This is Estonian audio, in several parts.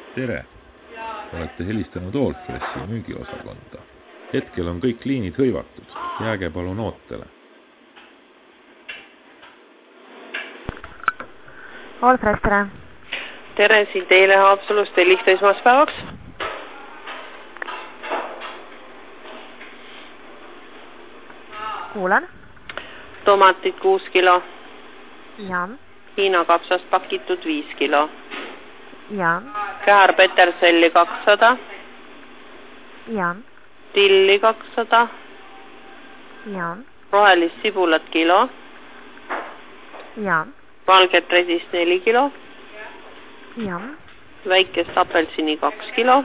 Tere! Olete helistanud Allfressi müügiosakonda. Hetkel on kõik liinid hõivatud. Jääge palun ootele. Allfress, tere! Tere, siin teile Haapsalust helista esmaspäevaks. Kuulen. Tomatid 6 kilo. Ja. Hiina kapsast pakitud 5 kilo. Ja. Käär peterselli 200. Ja. Tilli 200. Ja. Rohelist sibulat kilo. Ja. Valget resist 4 kilo. Ja. Väikest apelsini 2 kilo.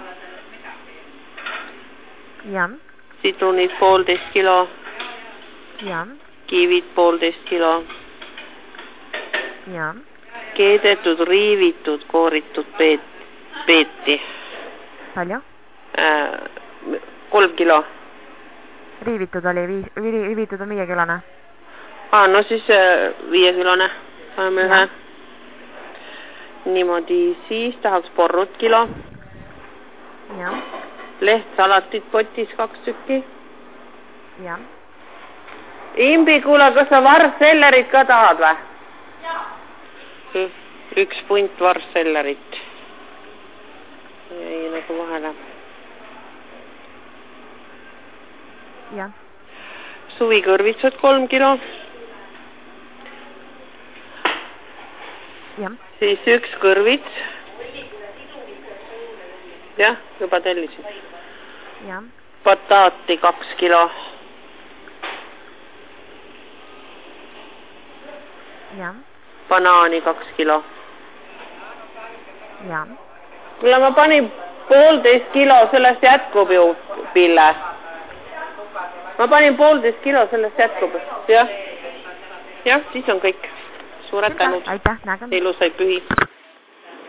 Ja. Sidrunid 1,5 kilo. Ja. Kiivid 1,5 kilo. Ja. Keedetud, riivitud, kooritud peeti. Palju? 3 kilo. Riivitud oli, riivitud on 5-kilone. No siis 5-kilone. Saame ühe. Niimoodi siis tahaks porrut kilo. Ja. Lehtsalatit potis 2 tükki. Ja. Imbi, kuule, kas sa varssellerit ka tahad või? Jaa. 1 punt varssellerit. Jäi nagu vahele. Ja. Suvikõrvitsad 3 kilo. Ja. Siis 1 kõrvits. Jah, juba tellisin. Ja. Bataati 2 kilo. Ja. Banaani 2 kilo. Ja. Kuule, ma panin 1,5 kilo, sellest jätkub ju, Pille. Ma panin 1,5 kilo, sellest jätkub. Jah, siis on kõik. Suured tänud. Aitäh, nägem. Ilusaid pühi.